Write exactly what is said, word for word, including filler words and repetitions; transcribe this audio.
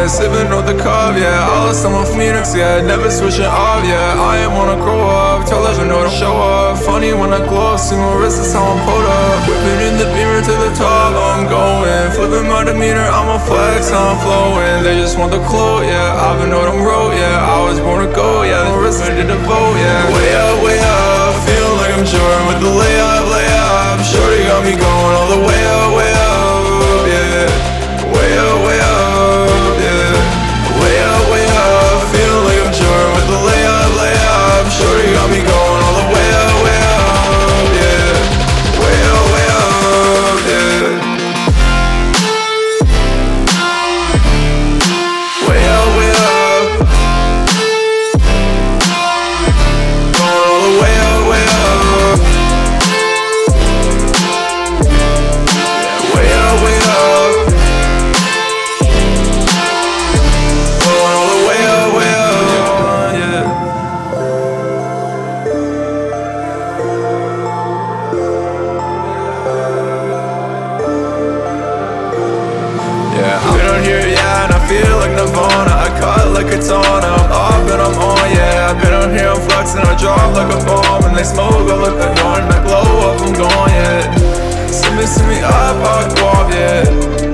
yeah. Sipping on the cup, yeah. All of summer Phoenix, yeah. Never switching off, yeah. I ain't wanna grow up, tell us you know to show up. Funny when I glow, see my wrist, that's how I'm pulled up. Whipping in the beamer to the top, I'm going. Flipping my demeanor, I'm a flex, I'm flowing. They just want the clue, yeah. I've been on them road, yeah. I was born to go, yeah. The wrist ready to vote, yeah. Way up, way up, feel like I'm Jordan with the layup, layup. Shorty got me going all the way up, way up, yeah. Way up, way up, yeah. Way up, way up, feel like I'm Jordan with the layup, layup. Shorty got me going all the way up, way up, yeah. Way up, way up, yeah. Way up, way up. Going all the way up, way up. Yeah, way up, way up. Going all the way up, way up, yeah. Yeah, I've been on here, yeah, and I feel like Nirvana. I cut like a ton, I'm off and I'm on, yeah. I've been on here, I'm flexing, I drop like a bomb. And they smoke, I look annoying, I blow up, I'm gone, yeah. Send me, send me up, I go off, yeah.